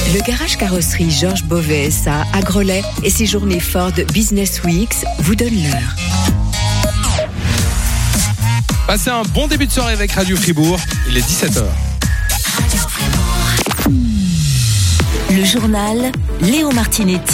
Le garage carrosserie Georges Beauvais à Grelais et ses journées Ford Business Weeks vous donnent l'heure. Passez un bon début de soirée avec Radio Fribourg. Il est 17h. Le journal Léo Martinetti.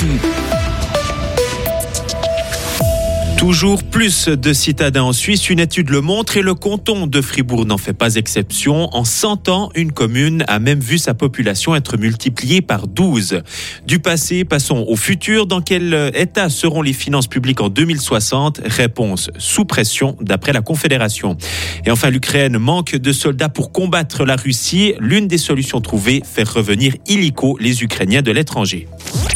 Toujours plus de citadins en Suisse, une étude le montre et le canton de Fribourg n'en fait pas exception. En 100 ans, une commune a même vu sa population être multipliée par 12. Du passé, passons au futur. Dans quel état seront les finances publiques en 2060 ? Réponse sous pression d'après la Confédération. Et enfin, l'Ukraine manque de soldats pour combattre la Russie. L'une des solutions trouvées, faire revenir illico les Ukrainiens de l'étranger.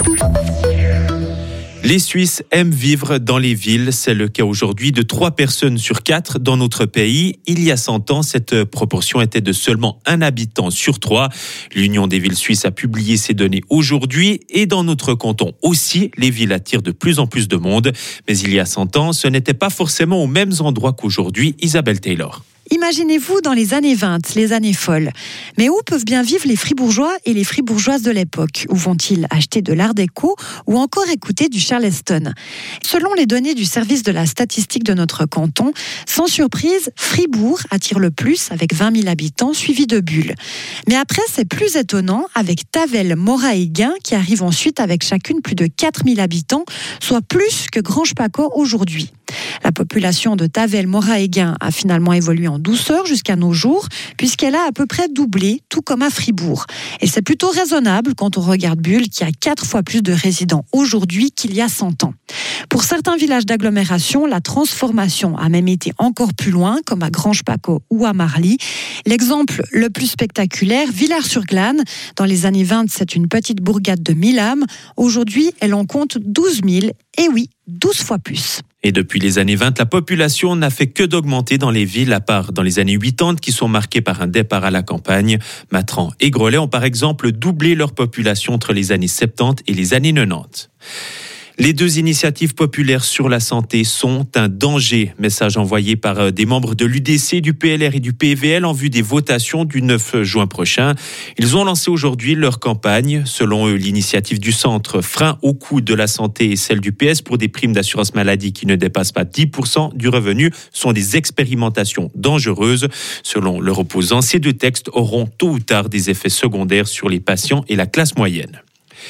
Les Suisses aiment vivre dans les villes. C'est le cas aujourd'hui de 3 personnes sur 4 dans notre pays. Il y a 100 ans, cette proportion était de seulement 1 habitant sur 3. L'Union des villes suisses a publié ces données aujourd'hui. Et dans notre canton aussi, les villes attirent de plus en plus de monde. Mais il y a 100 ans, ce n'était pas forcément aux mêmes endroits qu'aujourd'hui. Isabelle Taylor. Imaginez-vous dans les années 20, les années folles. Mais où peuvent bien vivre les Fribourgeois et les Fribourgeoises de l'époque ? Où vont-ils acheter de l'art déco ou encore écouter du Charleston ? Selon les données du service de la statistique de notre canton, sans surprise, Fribourg attire le plus avec 20 000 habitants, suivi de Bulle. Mais après, c'est plus étonnant avec Tavel, Morat et Gain qui arrivent ensuite avec chacune plus de 4 000 habitants, soit plus que Granges-Paccot aujourd'hui. La population de Tavel, Morat et Gain a finalement évolué en douceur jusqu'à nos jours, puisqu'elle a à peu près doublé, tout comme à Fribourg. Et c'est plutôt raisonnable quand on regarde Bulle, qui a 4 fois plus de résidents aujourd'hui qu'il y a 100 ans. Pour certains villages d'agglomération, la transformation a même été encore plus loin, comme à Granges-Paccot ou à Marly. L'exemple le plus spectaculaire, Villars-sur-Glâne. Dans les années 20, c'est une petite bourgade de 1000 âmes. Aujourd'hui, elle en compte 12 000. Et oui, 12 fois plus. Et depuis les années 20, la population n'a fait que d'augmenter dans les villes, à part dans les années 80 qui sont marquées par un départ à la campagne. Matran et Grelais ont par exemple doublé leur population entre les années 70 et les années 90. Les 2 initiatives populaires sur la santé sont un danger. Message envoyé par des membres de l'UDC, du PLR et du PVL en vue des votations du 9 juin prochain. Ils ont lancé aujourd'hui leur campagne. Selon eux, l'initiative du centre Frein au coût de la santé et celle du PS pour des primes d'assurance maladie qui ne dépassent pas 10% du revenu sont des expérimentations dangereuses. Selon leurs opposants, ces 2 textes auront tôt ou tard des effets secondaires sur les patients et la classe moyenne.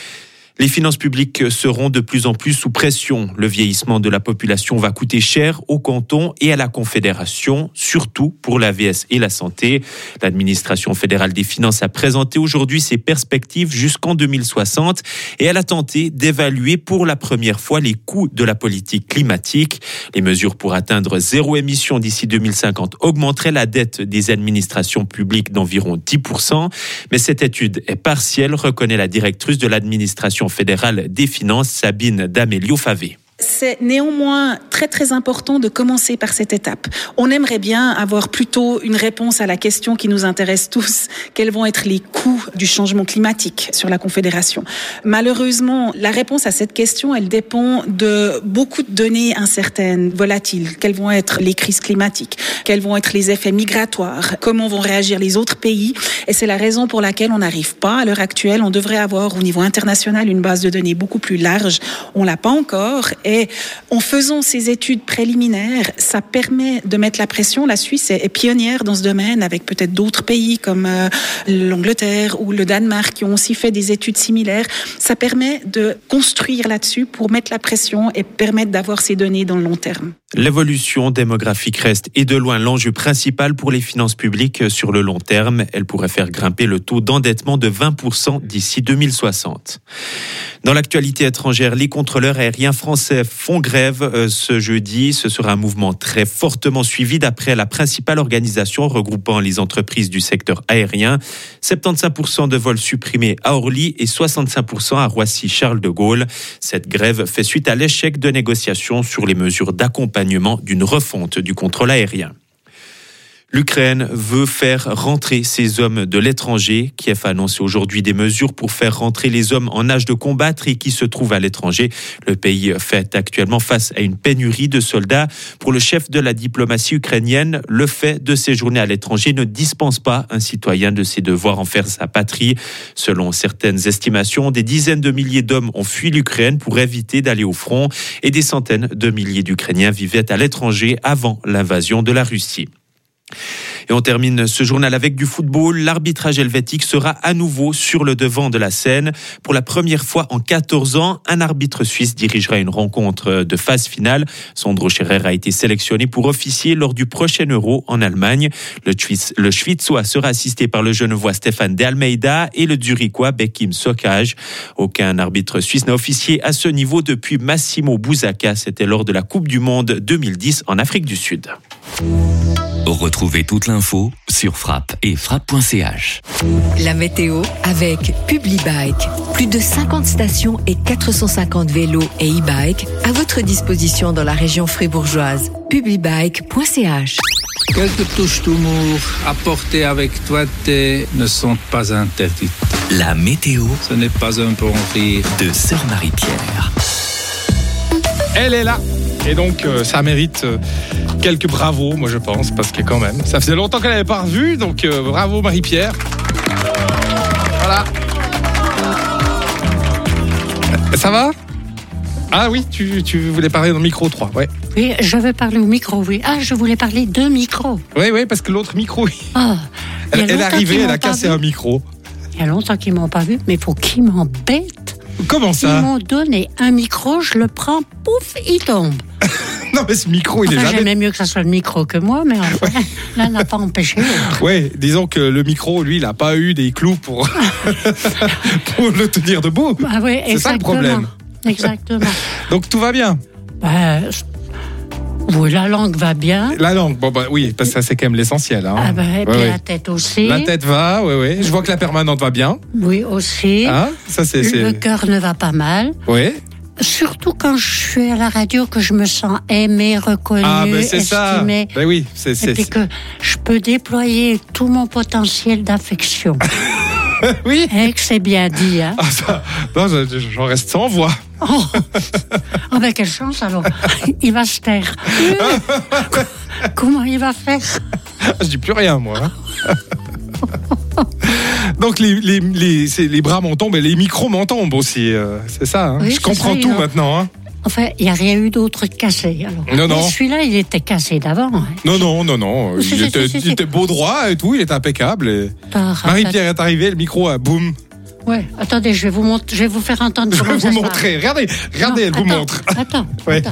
Les finances publiques seront de plus en plus sous pression. Le vieillissement de la population va coûter cher au canton et à la Confédération, surtout pour l'AVS et la santé. L'administration fédérale des finances a présenté aujourd'hui ses perspectives jusqu'en 2060 et elle a tenté d'évaluer pour la première fois les coûts de la politique climatique. Les mesures pour atteindre 0 émission d'ici 2050 augmenteraient la dette des administrations publiques d'environ 10%. Mais cette étude est partielle, reconnaît la directrice de l'administration fédérale des finances, Sabine D'Amelio-Favé. C'est néanmoins très très important de commencer par cette étape. On aimerait bien avoir plutôt une réponse à la question qui nous intéresse tous. Quels vont être les coûts du changement climatique sur la Confédération ? Malheureusement, la réponse à cette question, elle dépend de beaucoup de données incertaines, volatiles. Quelles vont être les crises climatiques ? Quels vont être les effets migratoires ? Comment vont réagir les autres pays ? Et c'est la raison pour laquelle on n'arrive pas à l'heure actuelle. On devrait avoir au niveau international une base de données beaucoup plus large. On l'a pas encore. Et en faisant ces études préliminaires, ça permet de mettre la pression. La Suisse est pionnière dans ce domaine avec peut-être d'autres pays comme l'Angleterre ou le Danemark qui ont aussi fait des études similaires. Ça permet de construire là-dessus pour mettre la pression et permettre d'avoir ces données dans le long terme. L'évolution démographique reste et de loin l'enjeu principal pour les finances publiques sur le long terme. Elle pourrait faire grimper le taux d'endettement de 20% d'ici 2060. Dans l'actualité étrangère, les contrôleurs aériens français font grève ce jeudi. Ce sera un mouvement très fortement suivi d'après la principale organisation regroupant les entreprises du secteur aérien. 75% de vols supprimés à Orly et 65% à Roissy-Charles de Gaulle. Cette grève fait suite à l'échec de négociations sur les mesures d'accompagnement d'une refonte du contrôle aérien. L'Ukraine veut faire rentrer ces hommes de l'étranger. Kiev a annoncé aujourd'hui des mesures pour faire rentrer les hommes en âge de combattre et qui se trouvent à l'étranger. Le pays fait actuellement face à une pénurie de soldats. Pour le chef de la diplomatie ukrainienne, le fait de séjourner à l'étranger ne dispense pas un citoyen de ses devoirs envers sa patrie. Selon certaines estimations, des dizaines de milliers d'hommes ont fui l'Ukraine pour éviter d'aller au front et des centaines de milliers d'Ukrainiens vivaient à l'étranger avant l'invasion de la Russie. Et on termine ce journal avec du football. L'arbitrage helvétique sera à nouveau sur le devant de la scène. Pour la première fois en 14 ans, un arbitre suisse dirigera une rencontre de phase finale. Sandro Scherer a été sélectionné pour officier lors du prochain Euro en Allemagne. Le Schwitzois sera assisté par le Genevois Stéphane de Almeida et le Zurichois Bekim Sokaj. Aucun arbitre suisse n'a officié à ce niveau depuis Massimo Bouzacca. C'était lors de la Coupe du Monde 2010 en Afrique du Sud. Retrouvez toute l'info sur Frappe et frappe.ch. La météo avec Publibike. Plus de 50 stations et 450 vélos et e-bikes à votre disposition dans la région fribourgeoise. Publibike.ch. Quelques touches d'humour apportées avec doigté ne sont pas interdites. La météo. Ce n'est pas un bon rire. De Sœur Marie-Pierre. Elle est là. Et donc, ça mérite quelques bravos, moi je pense, parce que quand même, ça faisait longtemps qu'elle n'avait pas revu, donc bravo Marie-Pierre. Voilà. Ça va ? Ah oui, tu voulais parler dans le micro 3, ouais. Oui, je veux parler au micro, oui. Ah, je voulais parler de micro. Oui, parce que l'autre micro, elle est arrivée, elle a cassé un micro. Il y a longtemps qu'ils m'ont pas vu, mais il faut qu'ils m'embêtent. Comment ça ? Ils m'ont donné un micro, je le prends, pouf, il tombe. Non, mais ce micro, il est jamais... J'aimais mieux que ça soit le micro que moi, mais enfin, là, n'a pas empêché. Oui, disons que le micro, lui, il n'a pas eu des clous pour le tenir debout. Ah oui, c'est ça le problème. Exactement. Donc tout va bien. Oui, la langue va bien. La langue, oui, parce que ça c'est quand même l'essentiel. Hein. Et puis la tête aussi. La tête va, oui. Je vois que la permanente va bien. Oui, aussi. Ah, ça c'est... Le cœur ne va pas mal. Oui. Surtout quand je suis à la radio, que je me sens aimée, reconnue, c'est estimée. Ça. Oui, et puis que je peux déployer tout mon potentiel d'affection. Oui. Et que c'est bien dit, hein. Non, j'en reste sans voix. Ben quelle chance alors. Il va se taire. Comment il va faire ? Je dis plus rien, moi. Donc les bras m'en tombent et les micros m'en tombent aussi. C'est ça, hein. Oui, je comprends tout maintenant. Hein. Enfin, il n'y a rien eu d'autre cassé. Alors. Non. Celui-là, il était cassé d'avant. Hein. Non. Il était beau droit et tout, il était impeccable. Et... Marie-Pierre est arrivée, le micro a boum. Ouais, attendez, je vais vous faire entendre. Je vais vous montrer. Regardez, elle vous montre. Attends.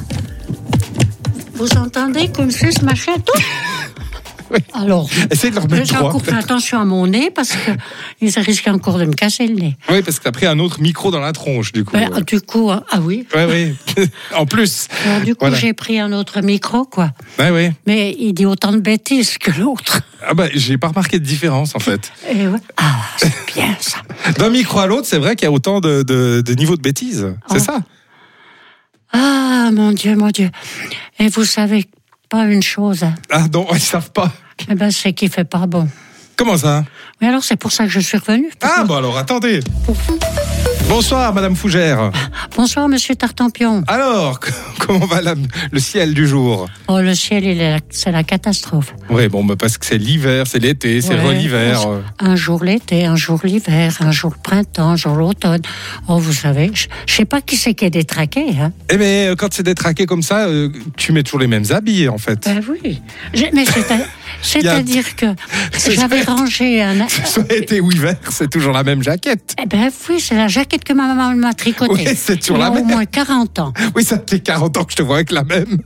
Vous entendez comme c'est ce machin tout? Oui. Alors, essayez de le remettre droit. J'ai encore fait attention à mon nez parce que ils risquent encore de me casser le nez. Oui, parce que t'as pris un autre micro dans la tronche, du coup. Du coup, ah oui. Oui. En plus. Alors, du coup, j'ai pris un autre micro, quoi. Oui. Mais il dit autant de bêtises que l'autre. J'ai pas remarqué de différence, en fait. Et ouais. Ah, c'est bien ça. D'un micro à l'autre, c'est vrai qu'il y a autant de niveaux de bêtises. C'est ça. Ah, mon Dieu. Et vous savez pas une chose. Ah non, ils savent pas. C'est qu'il fait pas bon. Comment ça ? Mais alors, c'est pour ça que je suis revenue. Alors, attendez. Bonsoir, Madame Fougère. Bonsoir, Monsieur Tartampion. Alors, comment va le ciel du jour ? Oh, le ciel, c'est la catastrophe. Oui, parce que c'est l'hiver, c'est l'été, c'est l'hiver. Un jour l'été, un jour l'hiver, un jour le printemps, un jour l'automne. Oh, vous savez, je sais pas qui c'est qui est détraqué. Hein. Eh bien, quand c'est détraqué comme ça, tu mets toujours les mêmes habits, en fait. Oui. Mais c'est-à-dire que j'avais rangé un... Soit été ou hiver, c'est toujours la même jaquette. Oui, c'est la jaquette que ma maman m'a tricotée. Oui, c'est toujours la même. Il y a au moins 40 ans. Oui, ça fait 40 ans que je te vois avec la même.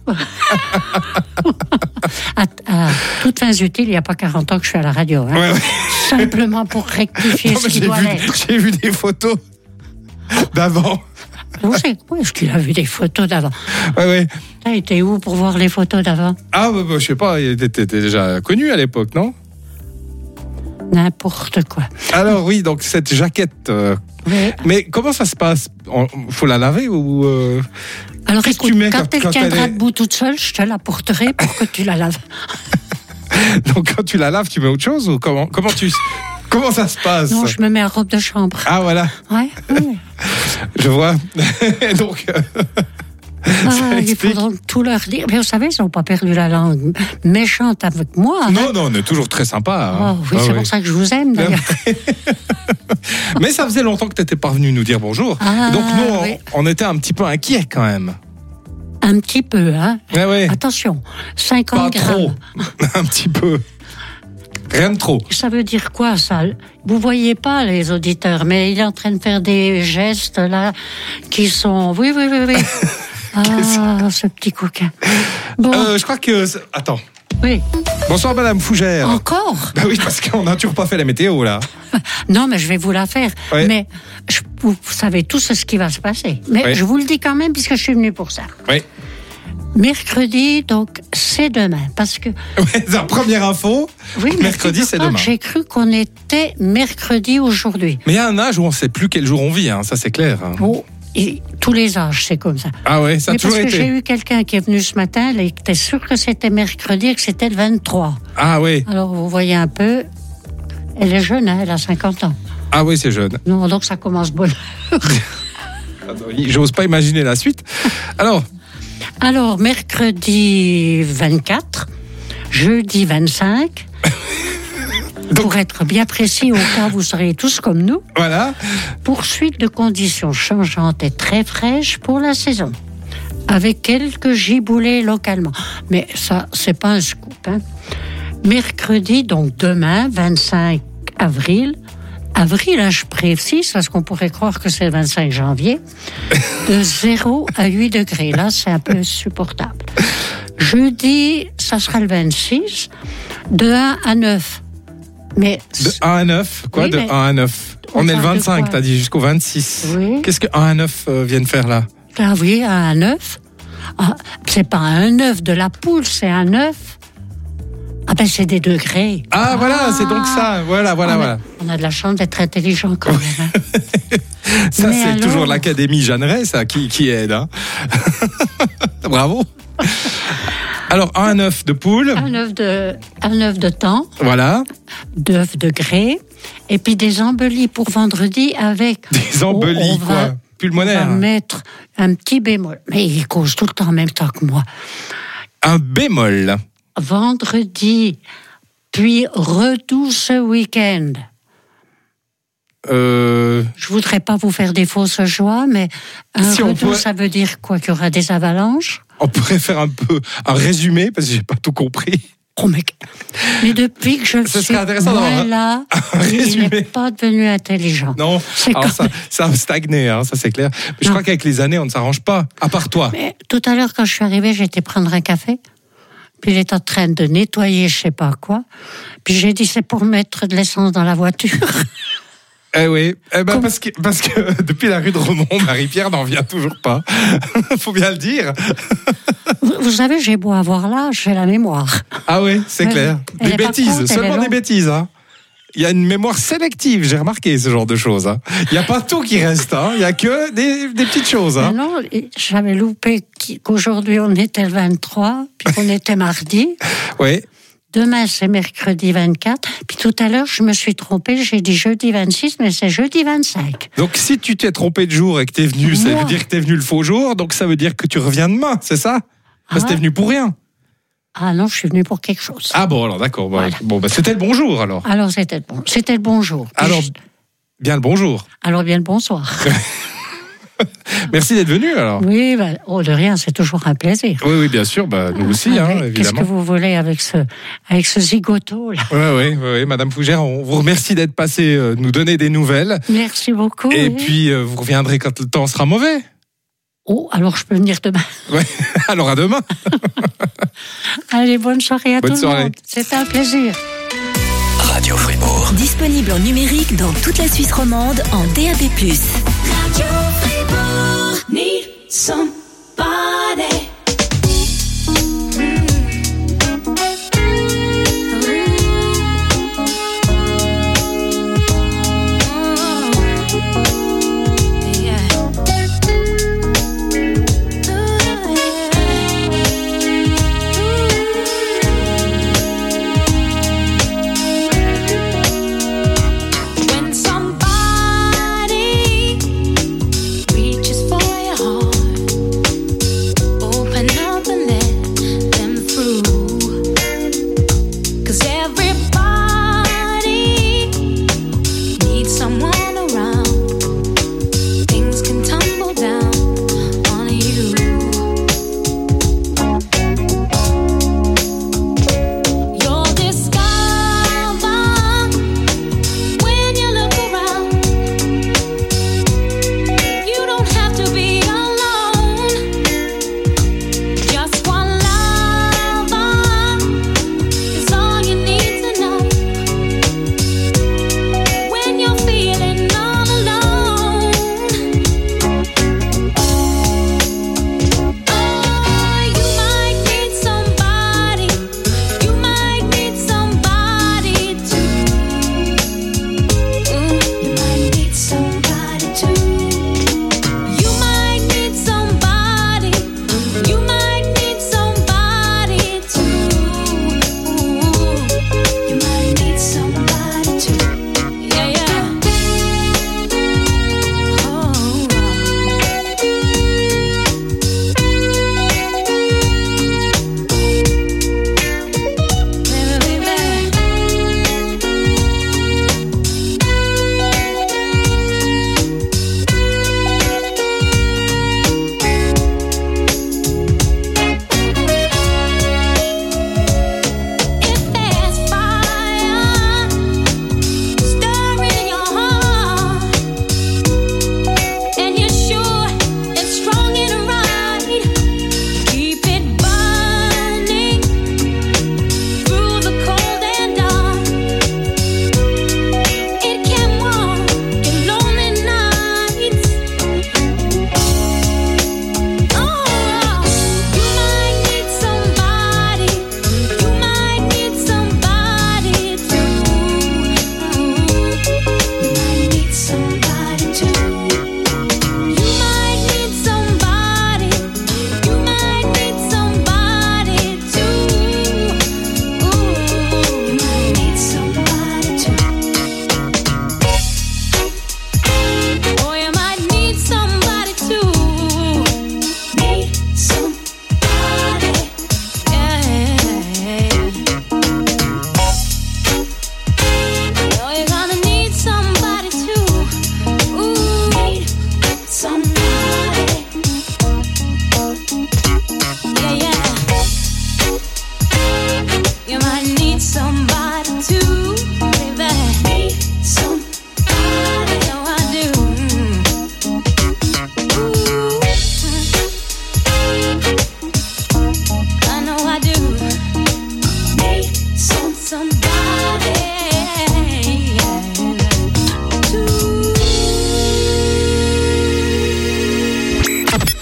À toutes fins utiles, il n'y a pas 40 ans que je suis à la radio. Hein. Ouais. Simplement pour rectifier ce qui doit l'être. J'ai vu des photos d'avant. Où est-ce qu'il a vu des photos d'avant ? Oui. T'as été où pour voir les photos d'avant ? Je sais pas, il était déjà connu à l'époque, non ? N'importe quoi. Alors oui, donc cette jaquette. Oui. Mais comment ça se passe ? Faut la laver ou Alors écoute, quand elle tiendra debout toute seule, je te la porterai pour que tu la laves. Donc quand tu la laves, tu mets autre chose ou comment ça se passe? Non, je me mets en robe de chambre. Ah voilà. Ouais. Je vois. Donc. Il faut donc tout leur dire. Mais vous savez, ils n'ont pas perdu la langue méchante avec moi. Non, on est toujours très sympa. Hein. Oh, oui, c'est pour ça que je vous aime d'ailleurs. Mais ça faisait longtemps que tu n'étais pas venu nous dire bonjour. Donc nous, on était un petit peu inquiets quand même. Un petit peu, hein. Ouais. Attention, 50 pas grammes. Trop. Un petit peu. Rien de trop. Ça veut dire quoi, ça? Vous voyez pas, les auditeurs, mais il est en train de faire des gestes, là, qui sont... Oui. Ce petit coquin. Bon. Je crois que... Attends. Oui. Bonsoir, Madame Fougère. Encore? Oui, parce qu'on n'a toujours pas fait la météo, là. Non, mais je vais vous la faire. Oui. Mais vous savez tout ce qui va se passer. Mais je vous le dis quand même, puisque je suis venue pour ça. Oui. Mercredi, donc, c'est demain, parce que... Ouais, la première info, oui, mercredi, c'est demain. J'ai cru qu'on était mercredi aujourd'hui. Mais il y a un âge où on ne sait plus quel jour on vit, hein, ça c'est clair. Oh, et tous les âges, c'est comme ça. Ah ouais, ça a toujours été. Parce que j'ai eu quelqu'un qui est venu ce matin, il était sûr que c'était mercredi et que c'était le 23. Ah oui. Alors, vous voyez un peu, elle est jeune, hein, elle a 50 ans. Ah oui, c'est jeune. Non, donc ça commence bonne. J'ose pas imaginer la suite. Alors, mercredi 24, jeudi 25, pour être bien précis, au cas où vous serez tous comme nous. Voilà. Poursuite de conditions changeantes et très fraîches pour la saison, avec quelques giboulées localement. Mais ça, c'est pas un scoop. Hein. Mercredi, donc demain, 25 avril, je précise, parce qu'on pourrait croire que c'est le 25 janvier, de 0 à 8 degrés. Là, c'est un peu supportable. Jeudi, ça sera le 26, de 1 à 9. Mais de 1 à 9 quoi, oui, de 1 à 9 on est le 25, t'as dit, jusqu'au 26. Oui. Qu'est-ce que 1 à 9 viennent faire là? Ah oui, 1 à 9. Ah, c'est pas un œuf de la poule, c'est un œuf. Ah ben c'est des degrés. Ah voilà, c'est donc ça. Voilà. On a de la chance d'être intelligent quand même. Hein. Ça, mais c'est alors... toujours l'Académie Jeanneret, ça, qui aide. Hein. Bravo. Alors, un œuf de poule. Un œuf de thon. Voilà. D'œuf de grès. Et puis des embellis pour vendredi avec... Des embellis, quoi. Pulmonaire. On va mettre un petit bémol. Mais il cause tout le temps en même temps que moi. Un bémol. Vendredi, puis redoux ce week-end. Je voudrais pas vous faire des fausses joies, mais redoux, ça veut dire quoi? Qu'il y aura des avalanches? On pourrait faire un peu un résumé, parce que j'ai pas tout compris. Oh mec, mais depuis que je le suis là, il n'est pas devenu intelligent. Non, ça a stagné, hein, ça c'est clair. Mais je crois qu'avec les années, on ne s'arrange pas, à part toi. Mais tout à l'heure, quand je suis arrivée, j'ai été prendre un café. Puis il est en train de nettoyer je sais pas quoi. Puis j'ai dit, c'est pour mettre de l'essence dans la voiture. Eh oui, parce que depuis la rue de Romont, Marie-Pierre n'en vient toujours pas. Faut bien le dire. Vous savez, j'ai beau avoir l'âge, j'ai la mémoire. Ah oui, c'est clair. Des bêtises, seulement des bêtises. Hein. Il y a une mémoire sélective, j'ai remarqué ce genre de choses. Hein. Il n'y a pas tout qui reste, hein. Il n'y a que des petites choses. Hein. Non, j'avais loupé qu'aujourd'hui on était le 23, puis qu'on était mardi. Oui. Demain, c'est mercredi 24. Puis tout à l'heure, je me suis trompée, j'ai dit jeudi 26, mais c'est jeudi 25. Donc si tu t'es trompé de jour et que tu es venu, ça veut dire que tu es venu le faux jour, donc ça veut dire que tu reviens demain, c'est ça? Parce que tu es venu pour rien. Ah non, je suis venue pour quelque chose. Ah bon, alors d'accord. Voilà. Bon, c'était le bonjour alors. Alors c'était le bonjour. Alors, bien le bonjour. Alors bien le bonsoir. Merci d'être venu alors. Oui, de rien, c'est toujours un plaisir. Oui, bien sûr, nous aussi, évidemment. Qu'est-ce que vous voulez avec ce zigoto là? Oui, Madame Fougère, on vous remercie d'être passée nous donner des nouvelles. Merci beaucoup. Et puis vous reviendrez quand le temps sera mauvais. Oh, alors je peux venir demain. Ouais, alors à demain. Allez, bonne soirée à tout le monde. C'était un plaisir. Radio Fribourg. Disponible en numérique dans toute la Suisse romande en DAB+. Radio Fribourg. Need somebody.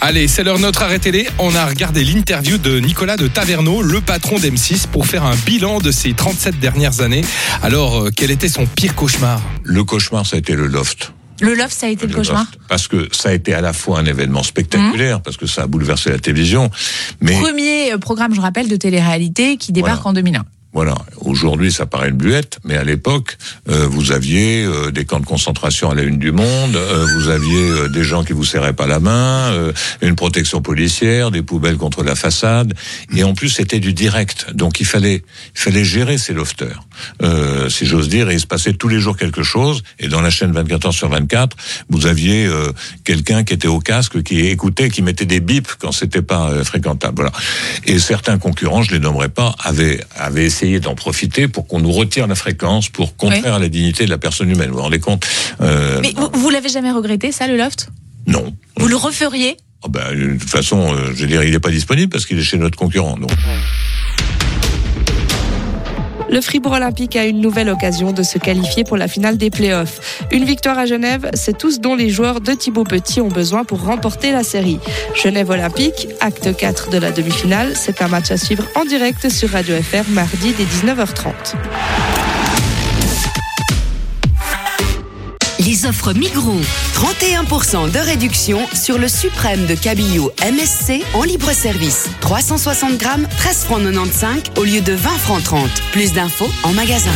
Allez, c'est l'heure de notre arrêt télé. On a regardé l'interview de Nicolas de Taverneau, le patron d'M6, pour faire un bilan de ses 37 dernières années. Alors, quel était son pire cauchemar ? Le cauchemar, ça a été le loft. Le loft, ça a été le cauchemar ? Parce que ça a été à la fois un événement spectaculaire, parce que ça a bouleversé la télévision. Mais premier programme, je rappelle, de télé-réalité qui débarque en 2001. Voilà. Aujourd'hui, ça paraît une bluette, mais à l'époque, vous aviez des camps de concentration à la une du Monde, vous aviez des gens qui vous serraient pas la main, une protection policière, des poubelles contre la façade, et en plus, c'était du direct. Donc, il fallait gérer ces lofters, si j'ose dire, et il se passait tous les jours quelque chose, et dans la chaîne 24 heures sur 24, vous aviez quelqu'un qui était au casque, qui écoutait, qui mettait des bips quand c'était pas fréquentable. Voilà. Et certains concurrents, je les nommerai pas, avaient essayé d'en profiter pour qu'on nous retire la fréquence, pour contraire à la dignité de la personne humaine. Vous vous rendez compte Mais vous l'avez jamais regretté, ça, le loft ? Non. Vous le referiez ? De toute façon, je veux dire, il n'est pas disponible parce qu'il est chez notre concurrent. Donc. Le Fribourg Olympique a une nouvelle occasion de se qualifier pour la finale des playoffs. Une victoire à Genève, c'est tout ce dont les joueurs de Thibaut Petit ont besoin pour remporter la série. Genève Olympique, acte 4 de la demi-finale, c'est un match à suivre en direct sur Radio FR mardi dès 19h30. Les offres Migros. 31% de réduction sur le suprême de cabillaud MSC en libre service. 360 grammes, 13,95 francs au lieu de 20,30 francs. Plus d'infos en magasin.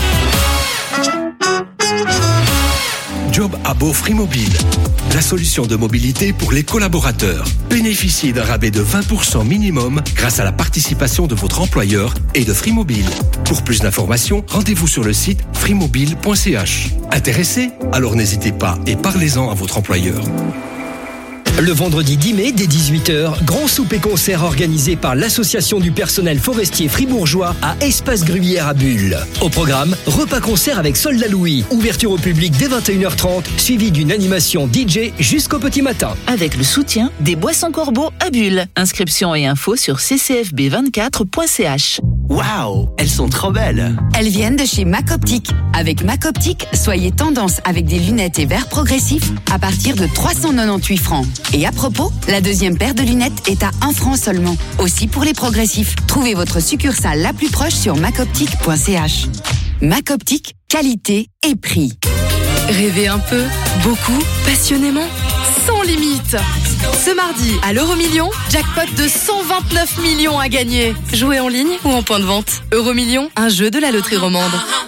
Job Abo Frimobile, la solution de mobilité pour les collaborateurs. Bénéficiez d'un rabais de 20% minimum grâce à la participation de votre employeur et de Frimobile. Pour plus d'informations, rendez-vous sur le site frimobile.ch. Intéressé ? Alors n'hésitez pas et parlez-en à votre employeur. Le vendredi 10 mai, dès 18h, grand souper concert organisé par l'Association du personnel forestier fribourgeois à Espace Gruyère à Bulle. Au programme, repas concert avec Soldat Louis, ouverture au public dès 21h30, suivi d'une animation DJ jusqu'au petit matin. Avec le soutien des Boissons Corbeau à Bulle. Inscription et infos sur ccfb24.ch. Waouh, elles sont trop belles. Elles viennent de chez Mac Optique. Avec Mac Optique, soyez tendance avec des lunettes et verres progressifs à partir de 398 francs. Et à propos, la deuxième paire de lunettes est à 1 franc seulement. Aussi pour les progressifs. Trouvez votre succursale la plus proche sur macoptique.ch. Mac Optique, qualité et prix. Rêvez un peu, beaucoup, passionnément, sans limite. Ce mardi, à l'Euromillion, jackpot de 129 millions à gagner. Jouez en ligne ou en point de vente. Euromillion, un jeu de la loterie romande.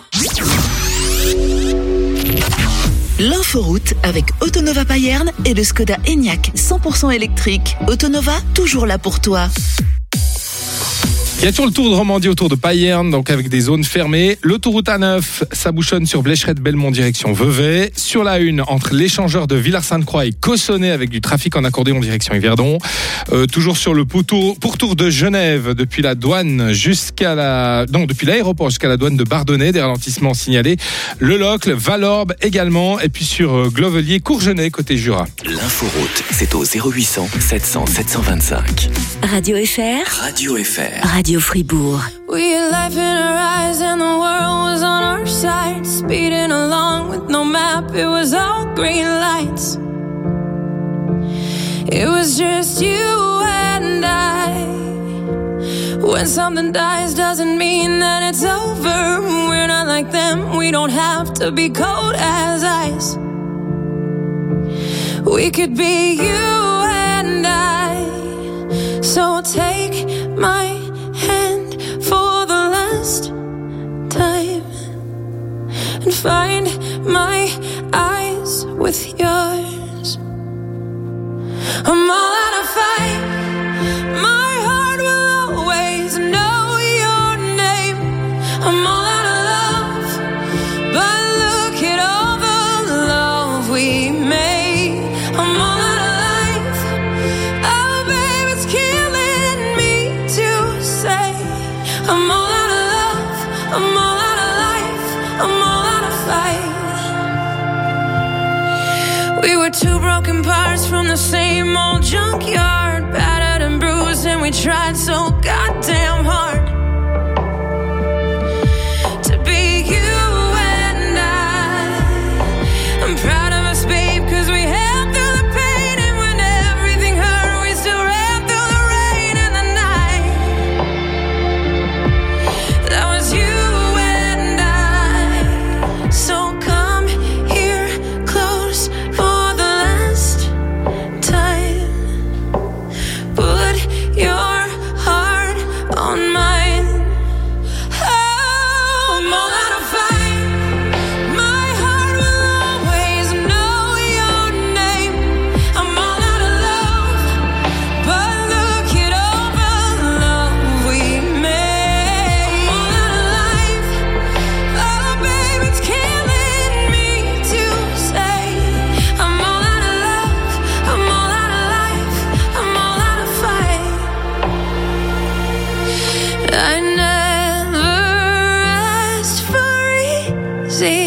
L'inforoute avec Autonova Payerne et le Skoda Enyaq 100% électrique. Autonova, toujours là pour toi. Il y a toujours le Tour de Romandie autour de Payerne, donc avec des zones fermées. L'autoroute A9, ça bouchonne sur Blécherette-Belmont direction Vevey. Sur la 1, entre l'échangeur de Villars-Sainte-Croix et Cossonay avec du trafic en accordéon direction Yverdon. Toujours sur le pourtour de Genève, depuis la douane depuis l'aéroport jusqu'à la douane de Bardonnay, des ralentissements signalés. Le Locle, Valorbe également, et puis sur Glovelier, Courgenay côté Jura. L'inforoute, c'est au 0800 700 725. Radio FR. Radio FR. Radio Fribourg. We had life in our eyes and the world was on our side. Speeding along with no map, it was all green lights. It was just you and I. When something dies doesn't mean that it's over. We're not like them, we don't have to be cold as ice. We could be you and I. So take my hand for the last time and find my eyes with yours. I'm all out of fight. My heart will always know your name. I'm all out of love, but look at all the love we made. I'm all out of life. Oh, babe, it's killing me to say. I'm all out of love. I'm all out of life. I'm all out of fight. We were two broken parts from the same old junkyard, battered and bruised, and we tried so goddamn hard to be you and I. I'm proud of us, babe, 'cause we held through the pain, and when everything hurt, we still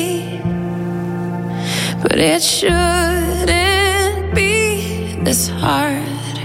say, but it shouldn't be this hard.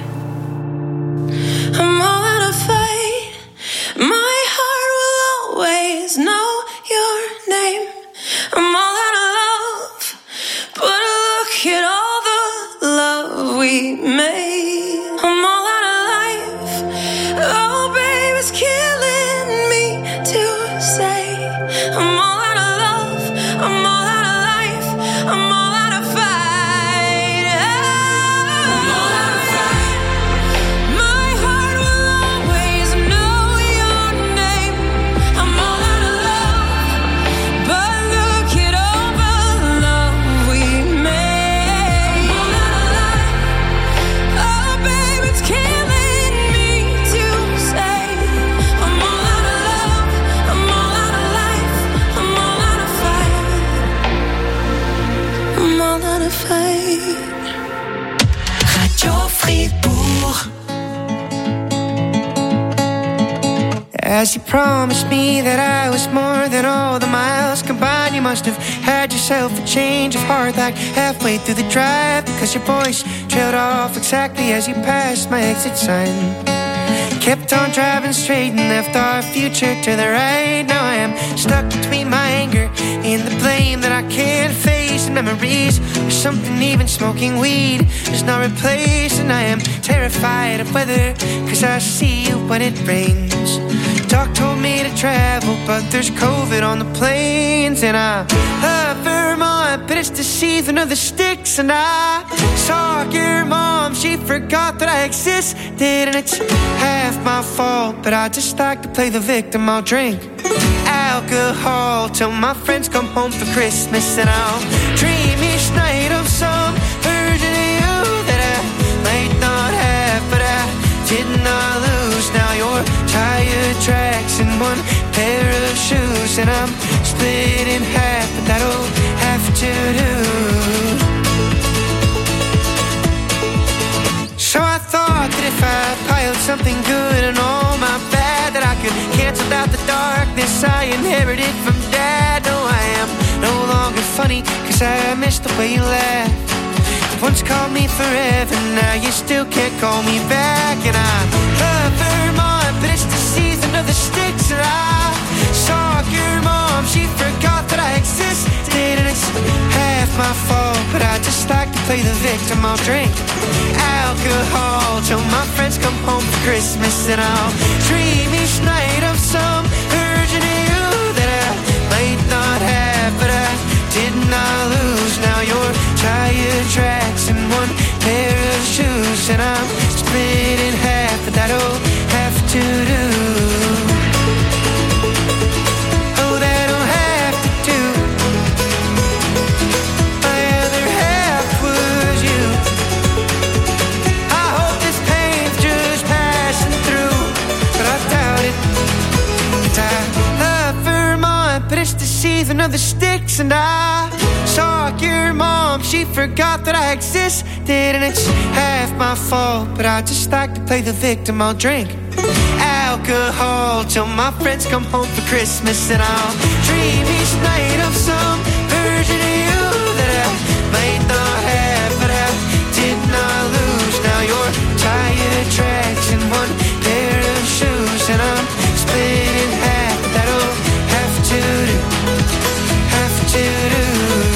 I'm all out of fight. My heart will always know your name. I'm all out of love, but look at all the love we made. I'm all out of life. Oh, babe, it's killing me to say. I'm all out of love. I'm all out of life. I'm all out of fight. I'm all out of fight. My heart will always know your name. I'm all out of love, but look at all the love we made. I'm all out of life. Oh, babe, it's killing me to say. I'm all out of love. I'm all out of life. I'm all out of fight. I'm all out of fight. Radio Fribourg. As you promised me that I was more than all the miles combined, you must have had yourself a change of heart like halfway through the drive, because your voice trailed off exactly as you passed my exit sign. Kept on driving straight and left our future to the right. Now I am stuck between my anger and the blame that I can't face, and memories of something even smoking weed is not replaced. And I am terrified of weather, cause I see you when it rains. Doc told me to travel, but there's COVID on the planes. And I love Vermont, but it's the season of the sticks. And I saw your mom, she forgot that I existed. And it's half my fault, but I just like to play the victim. I'll drink alcohol till my friends come home for Christmas. And I'll dream each night of some version of you that I might not have, but I did not lose. Now you're tire tracks and one pair of shoes, and I'm split in half, but that'll have to do. So I thought that if I piled something good and all my bad, that I could cancel out the darkness I inherited from Dad. No, I am no longer funny, cause I miss the way you laugh. You once called me forever, now you still can't call me back. And I love Vermont, but it's the season of the sticks. And I saw your mom, she forgot that I existed. And it's half my fault, but I just like to play the victim. I'll drink alcohol till my friends come home for Christmas. And I'll dream each night of some version of you that I might not have, but I did not lose. Now you're tire tracks and one pair of shoes, and I'm split in half, but that'll have to do. Oh, that'll have to do. My other half was you. I hope this pain's just passing through, but I doubt it. 'Cause I love Vermont, but it's the season of the sticks. And I saw your mom, she forgot that I existed. And it's half my fault, but I just like to play the victim. I'll drink alcohol till my friends come home for Christmas. And I'll dream each night of some version of you that I might not have, but I did not lose. Now you're tire tracks and one pair of shoes, and I'm split in half, but that'll have to do. Have to do.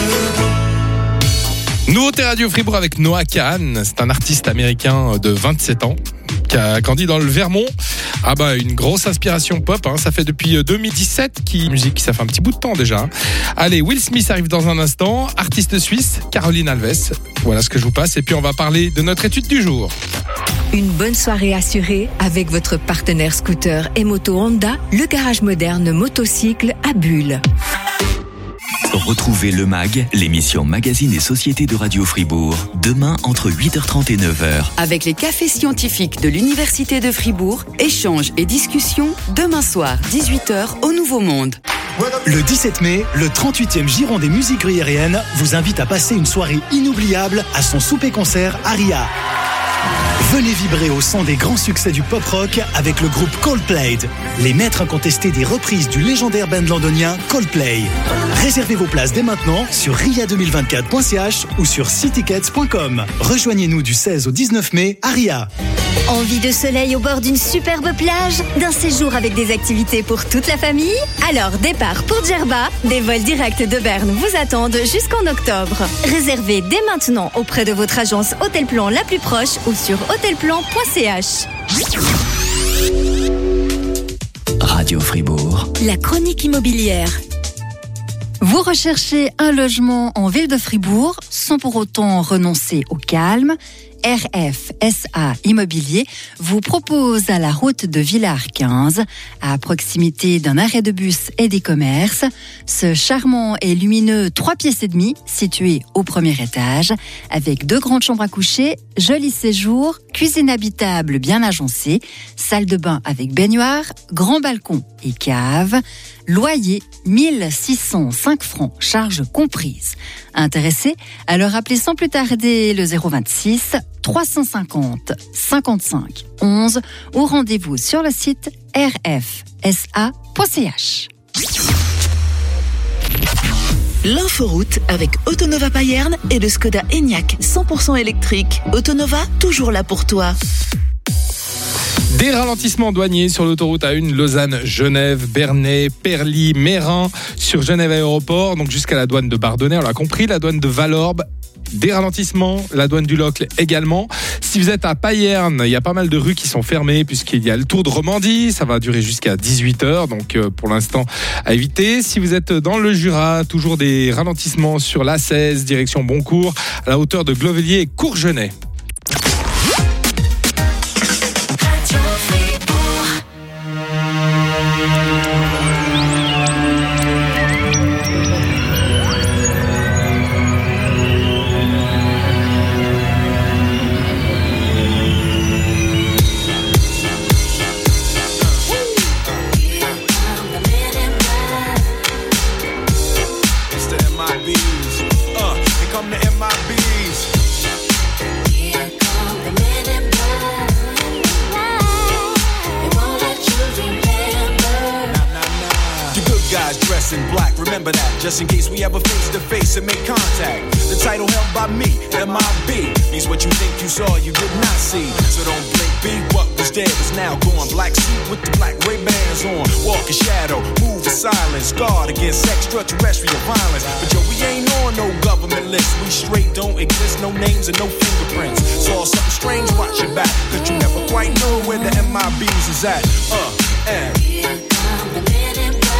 Nouveauté Radio Fribourg avec Noah Kahan. C'est un artiste américain de 27 ans qui a grandi dans le Vermont. Ah bah, une grosse inspiration pop, hein. Ça fait depuis 2017 musique, ça fait un petit bout de temps déjà, hein. Allez, Will Smith arrive dans un instant, artiste suisse, Caroline Alves. Voilà ce que je vous passe, et puis on va parler de notre étude du jour. Une bonne soirée assurée avec votre partenaire scooter et moto Honda, le garage moderne motocycle à Bulle. Retrouvez Le Mag, l'émission Magazine et Société de Radio Fribourg, demain entre 8h30 et 9h. Avec les cafés scientifiques de l'Université de Fribourg, échanges et discussions, demain soir, 18h, au Nouveau Monde. Le 17 mai, le 38e Giron des musiques gruyériennes vous invite à passer une soirée inoubliable à son souper-concert Aria. Venez vibrer au son des grands succès du pop-rock avec le groupe Coldplay. Les maîtres incontestés des reprises du légendaire band londonien Coldplay. Réservez vos places dès maintenant sur ria2024.ch ou sur ctickets.com. Rejoignez-nous du 16 au 19 mai à Ria. Envie de soleil au bord d'une superbe plage, d'un séjour avec des activités pour toute la famille? Alors départ pour Djerba, des vols directs de Berne vous attendent jusqu'en octobre. Réservez dès maintenant auprès de votre agence Hôtelplan la plus proche ou sur hôtelplan.ch. Radio Fribourg. La chronique immobilière. Vous recherchez un logement en ville de Fribourg sans pour autant renoncer au calme? RFSA Immobilier vous propose à la route de Villars 15, à proximité d'un arrêt de bus et des commerces, ce charmant et lumineux 3 pièces et demie situé au premier étage, avec 2 grandes chambres à coucher, joli séjour, cuisine habitable bien agencée, salle de bain avec baignoire, grand balcon et cave. Loyer 1605 francs, charges comprises. Intéressé? Alors appelez sans plus tarder le 026 350 55 11 ou rendez-vous sur le site rfsa.ch. L'inforoute avec Autonova Payerne et le Skoda Enyaq 100% électrique. Autonova, toujours là pour toi. Des ralentissements douaniers sur l'autoroute A1 Lausanne-Genève, Bernay, Perly, Mérin, sur Genève Aéroport, donc jusqu'à la douane de Bardonnay, on l'a compris, la douane de Valorbe. Des ralentissements, la douane du Locle également. Si vous êtes à Payerne, il y a pas mal de rues qui sont fermées puisqu'il y a le Tour de Romandie, ça va durer jusqu'à 18h, donc pour l'instant à éviter. Si vous êtes dans le Jura, toujours des ralentissements sur l'A16, direction Boncourt, à la hauteur de Glovellier et Courgenay. In black, remember that, just in case we ever face to face and make contact. The title held by me, MIB, means what you think you saw, you did not see. So don't blink, be what was dead is now gone. Black suit with the black Ray-Bans on. Walk in shadow, move in silence, guard against extraterrestrial violence. But yo, we ain't on no government list. We straight don't exist, no names and no fingerprints. Saw something strange, watch your back, cause you never quite know where the MIBs is at. And here come the men in black.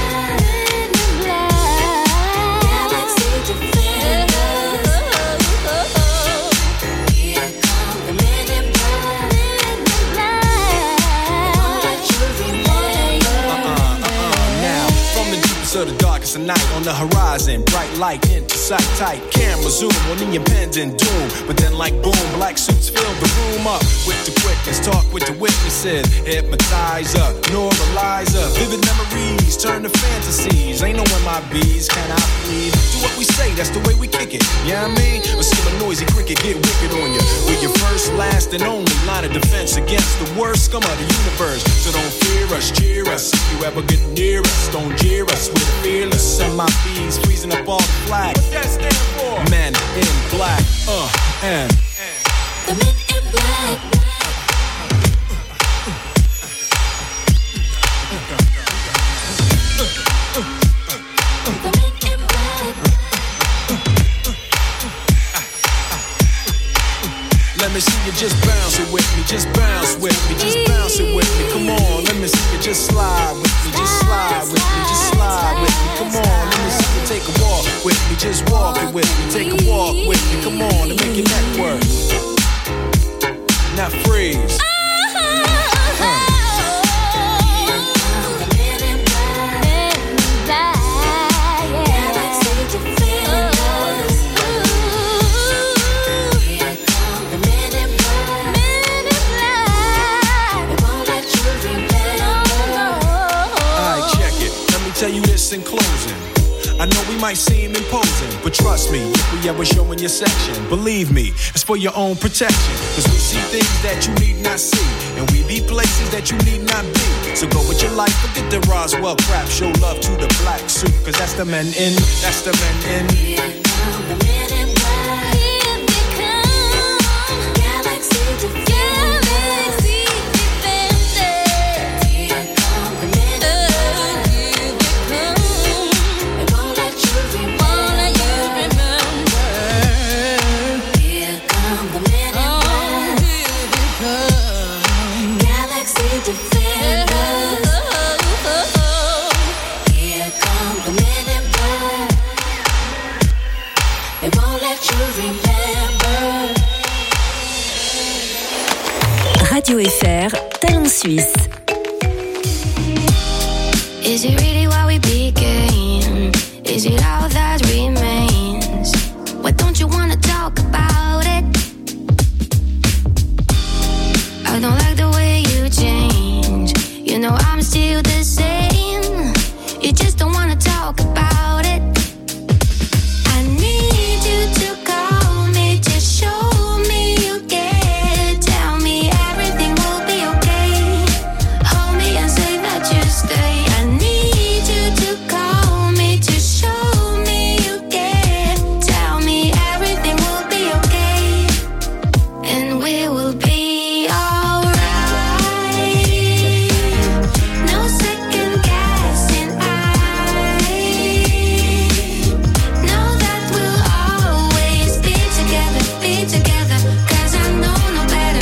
To the darkest of night on the horizon, bright light into sight, tight camera zoom on the impending doom. But then like boom, black suits fill the room up with the quickness, talk with the witnesses, hypnotizer, neuralizer, vivid memories turn to fantasies. Ain't no MIBs, can I please? Do what we say, that's the way we kick it. Yeah, you know what I mean? Or see a noisy cricket get wicked on you. We're your first, last, and only line of defense against the worst scum of the universe. So don't fear us, cheer us. If you ever get near us, don't jeer us. We're fearless, MIBs freezing up all the flag. What that stand for? Men in black, and the men in black. Let me see you just bounce it with me, just bounce with me, just bounce it with me. Come on, let me see you just slide with me, just slide with me, just slide with me. Come on, let me see you take a walk with me, just walk it with me, take a walk with me. Come on, and make your neck work. Now freeze. Tell you this in closing. I know we might seem imposing. But trust me, if we ever show in your section, believe me, it's for your own protection. Cause we see things that you need not see, and we be places that you need not be. So go with your life, forget the Roswell crap. Show love to the black suit, cause that's the men in, that's the men in. Here come the men in black. Here they come. Galaxy defenders. Galaxy defenders. Here come the men in black. Here they come. They won't let you remember. Here come the men in black. Here they come. Galaxy defenders. Here come the men in black. They won't let you remember. Radio FR, Talent Suisse. Is it really what we became? Is it all that remains? Why don't you wanna talk about it? I don't like the way you change. You know I'm still the same. You just don't wanna talk about it. I need you to call me, to show me you care. Tell me everything will be okay. Hold me and say that you stay. I need you to call me, to show me you care. Tell me everything will be okay, and we will be alright. No second guessing, I know that we'll always be together, 'cause I know no better.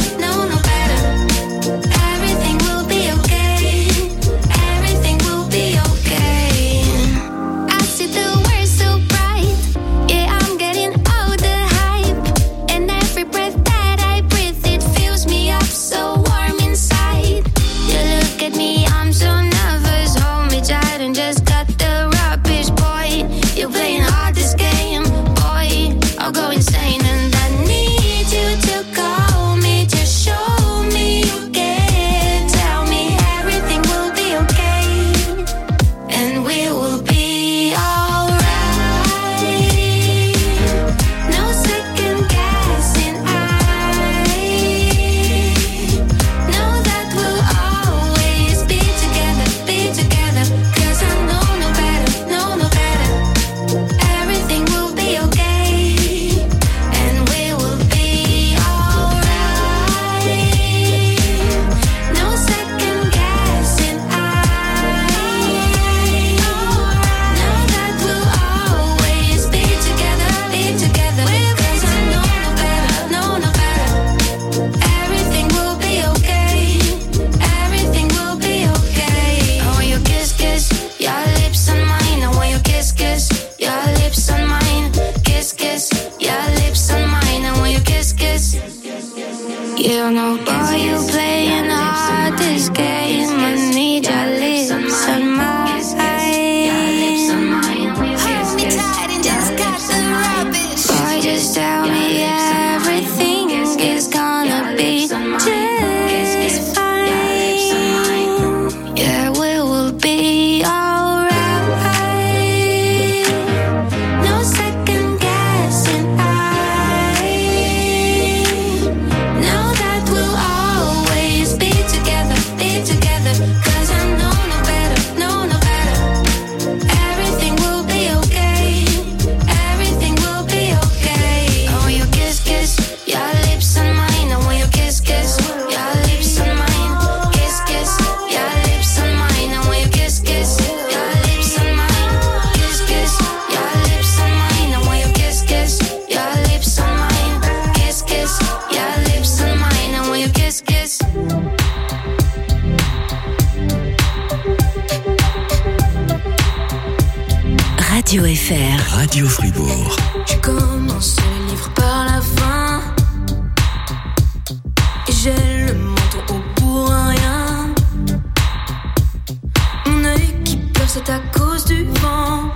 Everything will be okay, everything will be okay. I see the world so bright, yeah, I'm getting all the hype. And every breath that I breathe, it fills me up so warm inside. You look at me, I'm so nervous. Hold me tight and just cut the rubbish, boy. You're playing hard this game, boy. I'll go insane, and I need you to call me, to show me you care. Tell me everything will be okay, and we will be alright. No second guessing, I know that we'll always be together, 'cause I know no better. Everything will be okay, and we will be alright. No second guessing, I know that we'll always be together, 'cause I know no better. Everything will be okay, everything will be okay. I want your kiss, your lips on mine. I want your kiss, your lips on mine. Kiss, your lips on mine. I want your kiss. You know, boy, you playing hard this game. I need your lips on mine. Hold me tight and just cut the rubbish. Boy, just tell me everything is gonna be just fine. Yeah, we will be alright. No second guessing, I know that we'll always be together, 'cause I know no better. Everything will be okay, everything will be okay. I want your kiss, your lips on mine. I want your kiss, your lips on mine. Kiss, your lips on mine. I want your kiss, your lips on mine. Kiss, your lips on mine. I want your kiss, your lips on mine. Kiss, your lips on mine. I want your kiss. Radio FR. Radio Fribourg. Je commence le livre par la fin, et j'ai le menton haut pour rien. Mon œil qui pleure, c'est à cause du vent.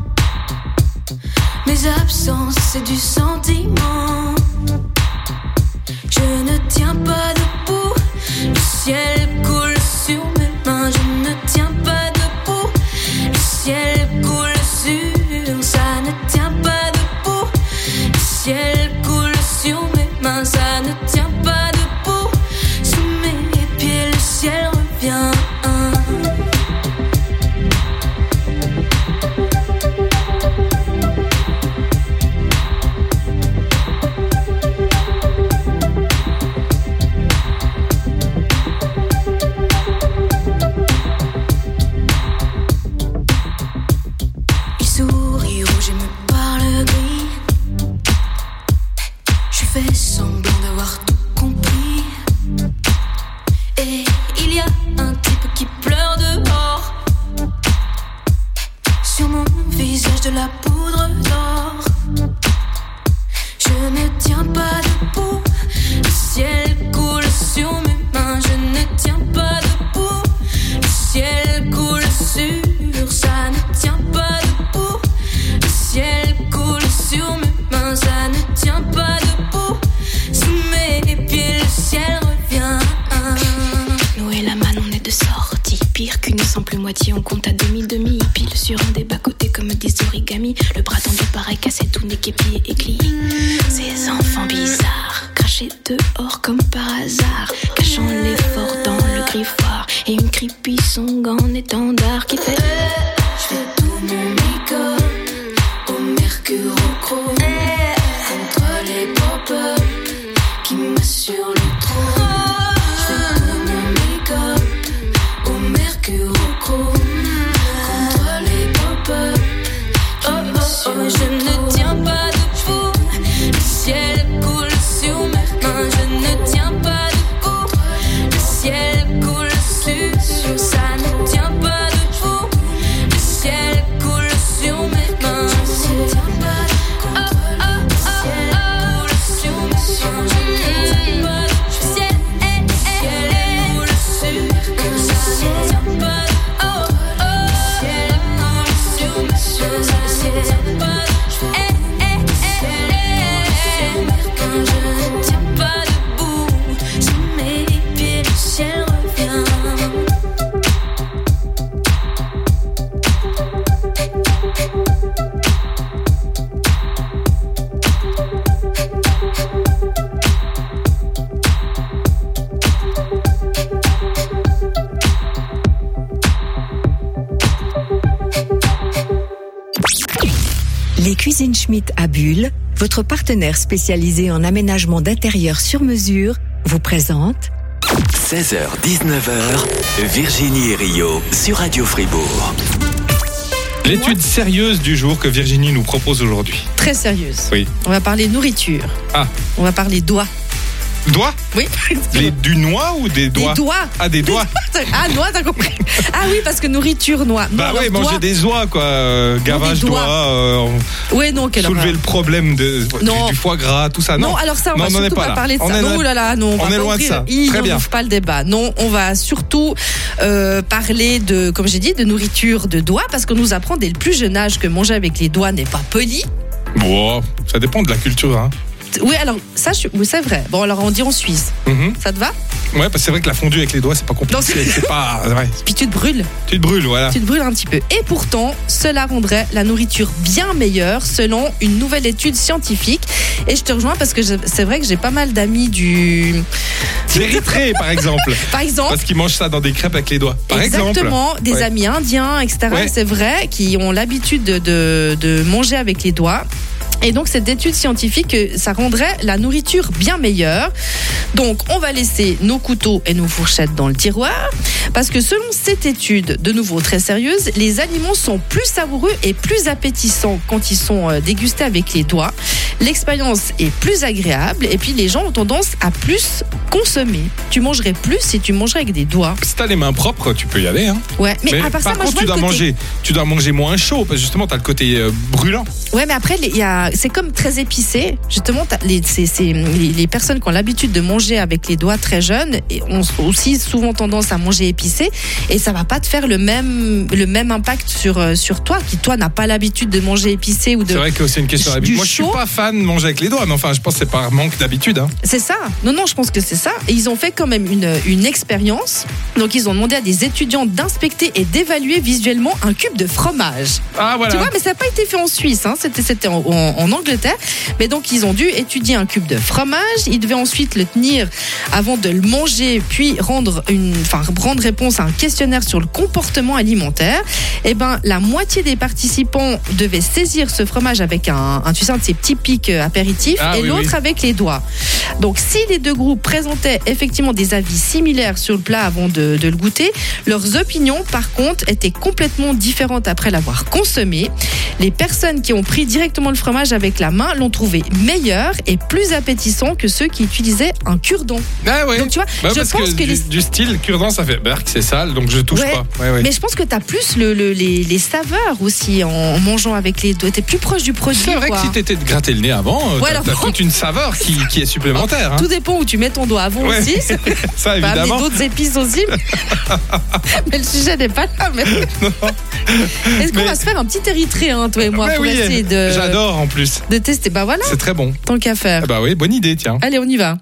Mes absences, c'est du sentiment. Je ne tiens pas debout, le ciel coule sur mes mains. Je ne tiens pas debout, le ciel coule sur, ça ne tient sur mes mains, ça ne tient pas debout. Sous mes pieds, le ciel revient. Nous et la manne, on est de sortie. Pire qu'une simple moitié, on compte à demi-demi. Pile sur un des bas-côtés comme des origamis. Le bras tendu pareil, cassé tout nez, képi et éclit. Ces enfants bizarres, crachés dehors comme par hasard, cachant l'effort dans le griffoir. Et une creepy song en étendard qui fait je fais tout mon make-up au mercure au chrome, contre les pop-up qui m'assurent le trône. Je fais tout mon make-up au mercure au chrome, contre les pop-up qui m'assurent le trône. Je ne tiens pas debout, le ciel coule sur mes mains. Je ne tiens pas debout, le ciel coule sur ça ne tient pas debout, le ciel coule sur mes mains. Je ne tiens pas debout, le ciel coule sur mes mains. Je ne tiens pas debout, le ciel coule sur mes mains. Je ne tiens pas debout, le ciel coule sur mes mains. Les Cuisines Schmitt à Bulle, votre partenaire spécialisé en aménagement d'intérieur sur mesure, vous présente 16h-19h, Virginie et Rio sur Radio Fribourg. L'étude sérieuse du jour que Virginie nous propose aujourd'hui. Très sérieuse. Oui. On va parler nourriture. Ah. On va parler doigts. Doigts? Oui. Du noix ou des doigts? Des doigts. Ah, des doigts. Ah, noix, t'as compris. Ah oui, parce que nourriture, noix. Bah oui, manger des oies, quoi. Gavage d'oies. Oui, non, quelle soulever horreur. le problème du foie gras, tout ça. Non, alors ça, on va surtout pas parler de ça. Non, là, là, non, on est loin de ça. Très bien. On n'ouvre pas le débat. Non, on va surtout parler de, comme j'ai dit, de nourriture de doigts, parce qu'on nous apprend dès le plus jeune âge que manger avec les doigts n'est pas poli. Bon, ça dépend de la culture, hein. Oui, alors, ça, oui, c'est vrai. Bon, alors, on dit en Suisse. Ça te va? Ouais, parce que c'est vrai que la fondue avec les doigts, c'est pas compliqué. C'est pas vrai. Puis tu te brûles. Tu te brûles, voilà. Tu te brûles un petit peu. Et pourtant, cela rendrait la nourriture bien meilleure selon une nouvelle étude scientifique. Et je te rejoins parce que c'est vrai que j'ai pas mal d'amis d'Érythrée, par exemple. Par exemple. Parce qu'ils mangent ça dans des crêpes avec les doigts. Par Exactement. exemple. Des amis indiens, etc. Ouais. C'est vrai, qui ont l'habitude de manger avec les doigts. Et donc, cette étude scientifique, ça rendrait la nourriture bien meilleure. Donc, on va laisser nos couteaux et nos fourchettes dans le tiroir. Parce que selon cette étude, de nouveau très sérieuse, les aliments sont plus savoureux et plus appétissants quand ils sont dégustés avec les doigts. L'expérience est plus agréable et puis les gens ont tendance à plus consommer. Tu mangerais plus si tu mangerais avec des doigts. Si t'as les mains propres, tu peux y aller. Hein. Ouais, mais à part ça, par moi, contre, je vois tu dois manger moins chaud parce que justement, t'as le côté brûlant. Ouais, mais après, c'est comme très épicé. Justement, les personnes qui ont l'habitude de manger avec les doigts très jeunes ont aussi souvent tendance à manger épicé et ça va pas te faire le même impact sur toi qui, toi, n'a pas l'habitude de manger épicé ou de. C'est vrai que c'est une question d'habitude. Moi, je suis pas fan de manger avec les doigts, mais enfin, je pense que c'est par manque d'habitude. Hein. C'est ça. Non, je pense que c'est ça. Et ils ont fait quand même une expérience. Donc, ils ont demandé à des étudiants d'inspecter et d'évaluer visuellement un cube de fromage. Ah, voilà. Tu vois, mais ça n'a pas été fait en Suisse. Hein. C'était en Angleterre. Mais donc, ils ont dû étudier un cube de fromage. Ils devaient ensuite le tenir avant de le manger, puis rendre réponse à un questionnaire sur le comportement alimentaire. Et ben, la moitié des participants devaient saisir ce fromage avec un de ces petits pics apéritifs et l'autre avec les doigts. Donc, si les deux groupes présentaient effectivement des avis similaires sur le plat avant de le goûter, leurs opinions, par contre, étaient complètement différentes après l'avoir consommé. Les personnes qui ont pris directement le fromage avec la main l'ont trouvé meilleur et plus appétissant que ceux qui utilisaient un cure-dent. Ah ouais. Donc, tu vois, je pense que du style cure-dent, ça fait berk, c'est sale, donc je touche pas. Ouais. Mais je pense que t'as plus les saveurs aussi en mangeant avec les doigts. T'es plus proche du produit. C'est vrai que si t'étais de gratter le mets avant, t'as toute une saveur qui est supplémentaire. Tout dépend où tu mets ton doigt avant aussi. Ça évidemment. Amener d'autres épices aussi. Mais le sujet n'est pas là. Mais... Est-ce qu'on va se faire un petit érythréen, toi et moi, pour essayer de... J'adore en plus. De tester. Bah voilà. C'est très bon. Tant qu'à faire. Bah oui, bonne idée, tiens. Allez, on y va.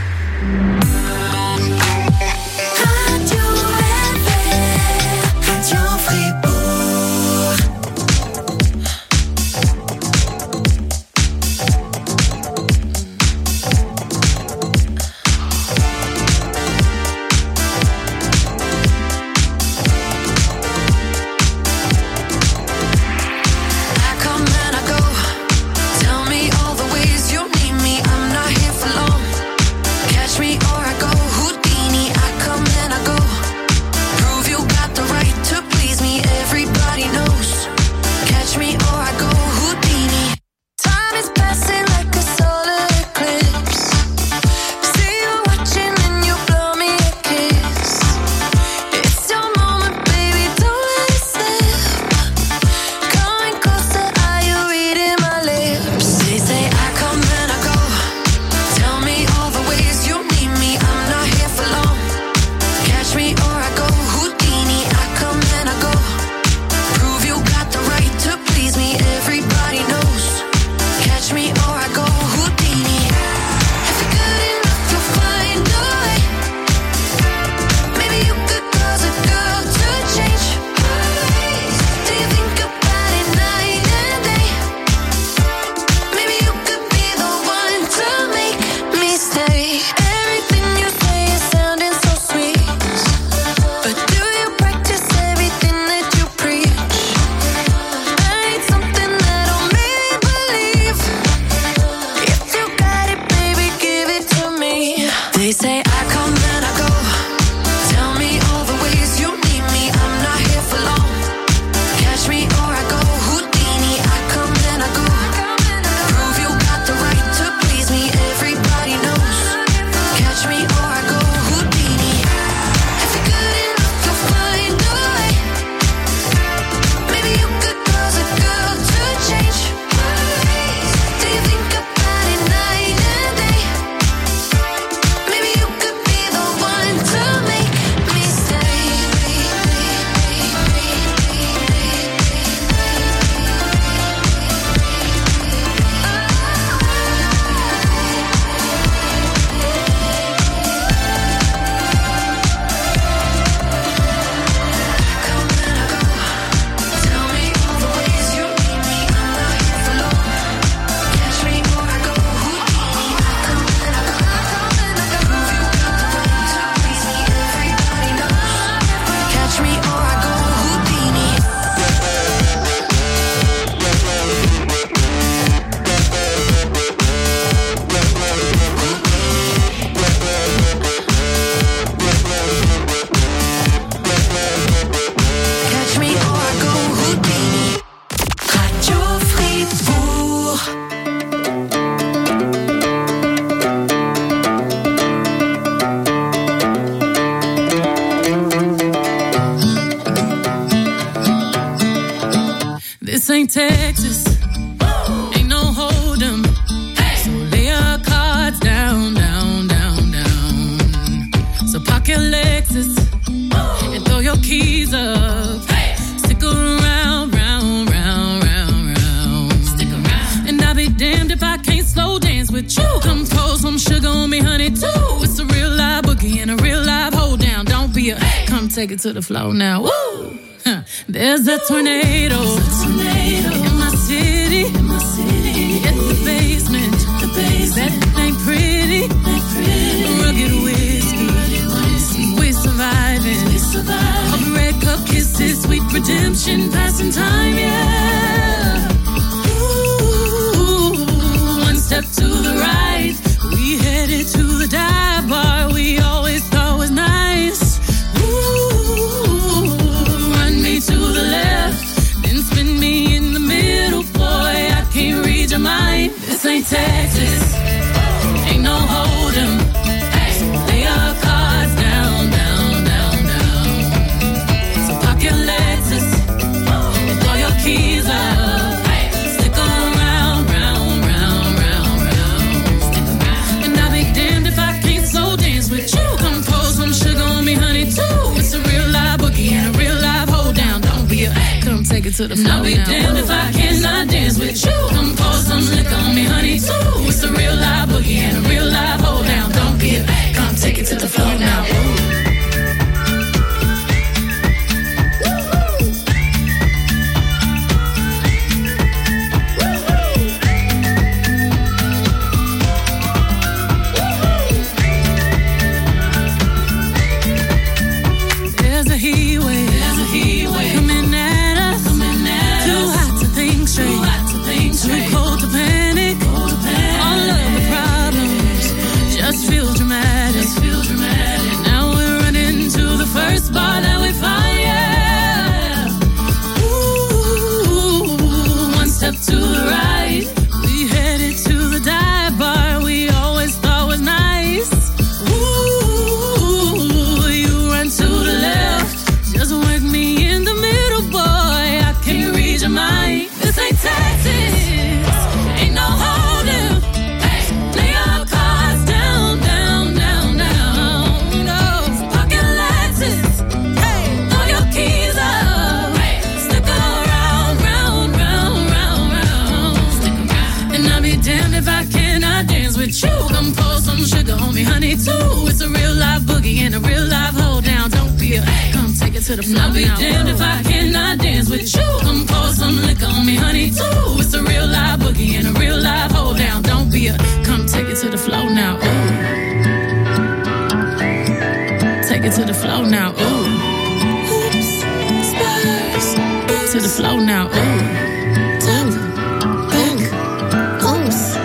This ain't Texas, ain't no hold 'em. So lay your cards down, down, down, down. So park your Lexus and throw your keys up. Stick around, round, round, round, round. Stick around. And I'll be damned if I can't slow dance with you. Come pour some sugar on me, honey, too. It's a real live boogie and a real live hold down. Don't be a come take it to the floor now. Woo! There's a tornado in my city. It's the basement. That ain't pretty. Rugged whiskey. We surviving. All the red cup kisses, sweet redemption, passing time, yeah. Ooh, one step to the right, we headed to the dive bar we always thought was nice. To the left, then spin me in the middle, boy, I can't read your mind. This ain't Texas, ain't no hold 'em. So lay your cards down, down, down, down. So park your Lexus and throw your keys up. Stick around, round, round, it to the floor. I'll be damned if I cannot dance with you. Come pour some liquor on me, honey, too. It's a real live boogie and a real live hold down. Don't be a come take it to the floor now. To the floor. I'll be damned if I cannot dance with you. Come pour some liquor on me, honey, too. It's a real live boogie and a real live hold down. Don't be a come take it to the floor now. Ooh. Take it to the floor now. Ooh. Oops, spurs. To the floor now. Ooh. Back. Oops.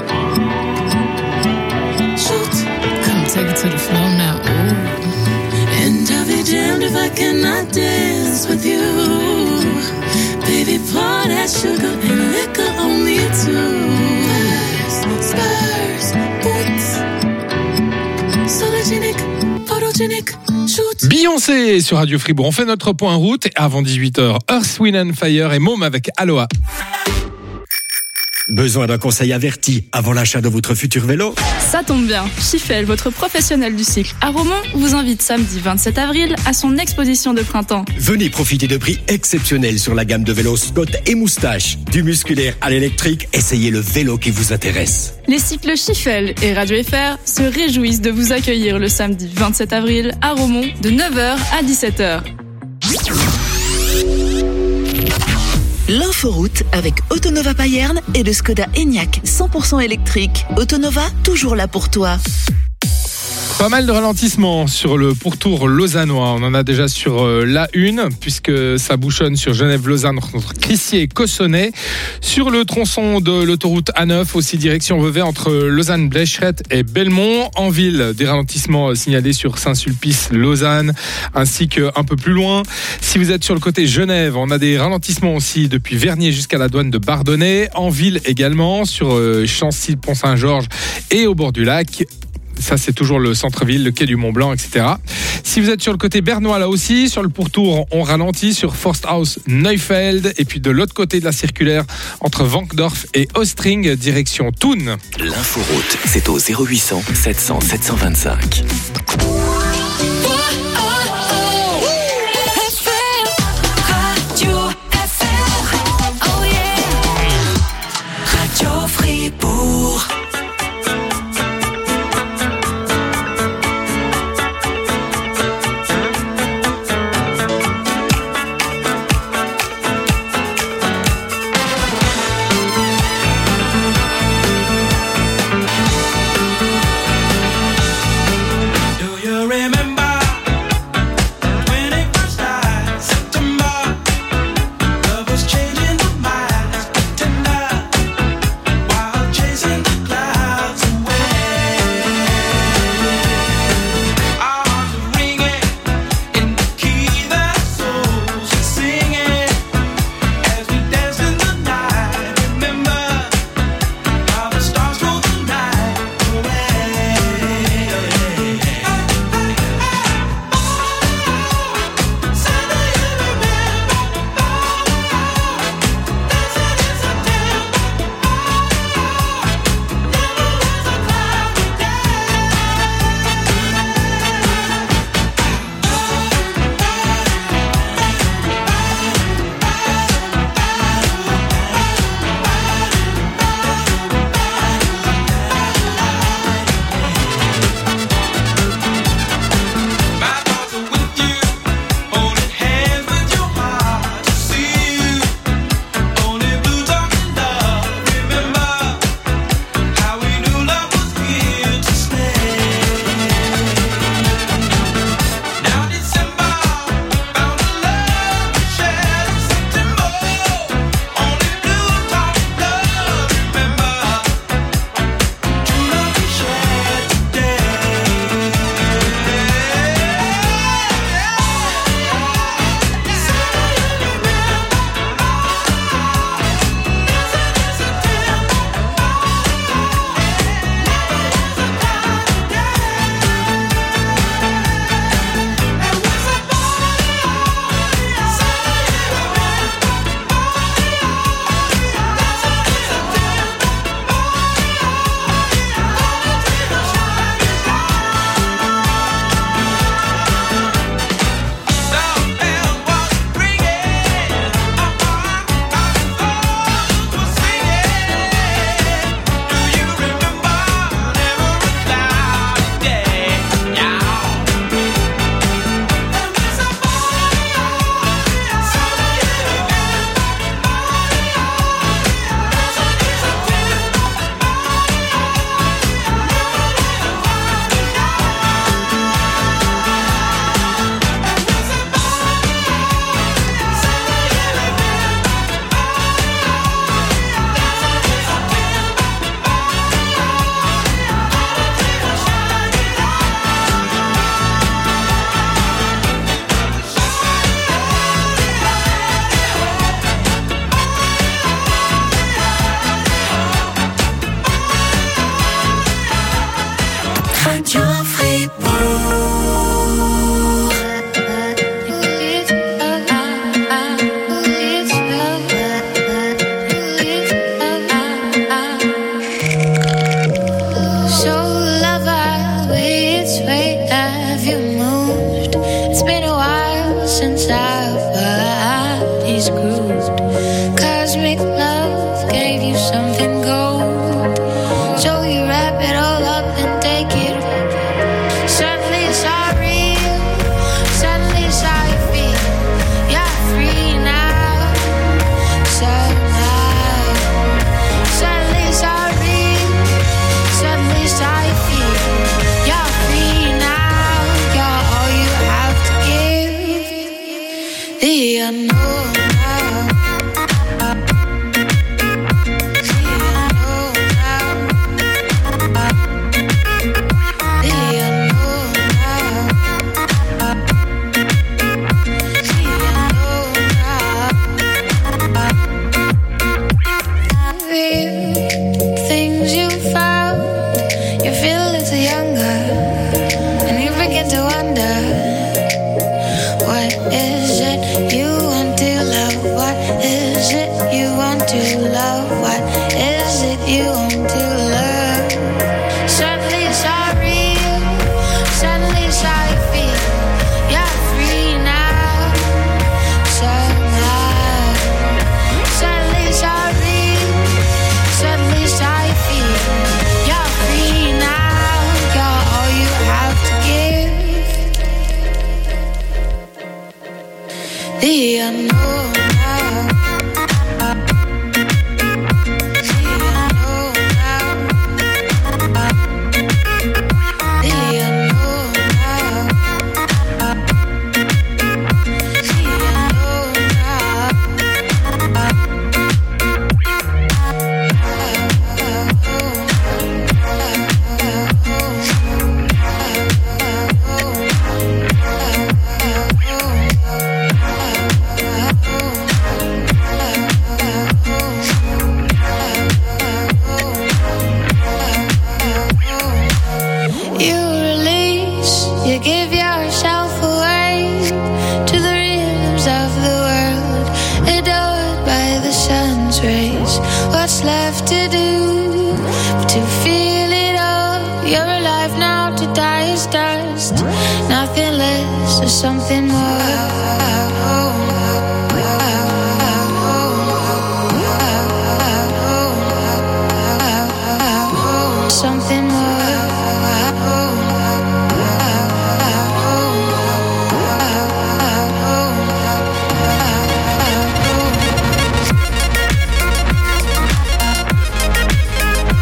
Shoot. Come take it to the floor now. Ooh. And I'll be damned if I cannot dance with you. Baby, pour that sugar and liquor on me too. Spurs, boots, sologenic, photogenic, shoot. Beyoncé sur Radio Fribourg. On fait notre point route avant 18h. Earth, Wind and Fire et Môme avec Aloha. Besoin d'un conseil averti avant l'achat de votre futur vélo ? Ça tombe bien. Schifel, votre professionnel du cycle à Romont, vous invite samedi 27 avril à son exposition de printemps. Venez profiter de prix exceptionnels sur la gamme de vélos Scott et Moustache. Du musculaire à l'électrique, essayez le vélo qui vous intéresse. Les cycles Schifel et Radio FR se réjouissent de vous accueillir le samedi 27 avril à Romont de 9h à 17h. L'inforoute avec Autonova Payerne et le Skoda Enyaq 100% électrique. Autonova, toujours là pour toi. Pas mal de ralentissements sur le pourtour lausannois. On en a déjà sur l'A1, puisque ça bouchonne sur Genève-Lausanne entre Crissier et Cossonay. Sur le tronçon de l'autoroute A9, aussi direction Vevey, entre Lausanne-Blécherette et Belmont. En ville, des ralentissements signalés sur Saint-Sulpice-Lausanne, ainsi qu'un peu plus loin. Si vous êtes sur le côté Genève, on a des ralentissements aussi depuis Vernier jusqu'à la douane de Bardonnay. En ville également, sur Chancy-Pont-Saint-Georges et au bord du lac. Ça, c'est toujours le centre-ville, le quai du Mont-Blanc, etc. Si vous êtes sur le côté bernois, là aussi, sur le pourtour, on ralentit sur Forsthaus Neufeld. Et puis de l'autre côté de la circulaire, entre Wankdorf et Ostring, direction Thun. L'inforoute, c'est au 0800 700 725. Radio Fribourg. Changing the minds, tonight, while chasing the clouds. you want to learn. Suddenly it's all real, suddenly it's how you feel. You're free now, somehow. Suddenly it's all real, suddenly it's how you feel. You're free now, you're all you have to give. The unknown. You give yourself away to the rhythms of the world, adored by the sun's rays. What's left to do but to feel it all? You're alive now, to die is dust. Nothing less or something more.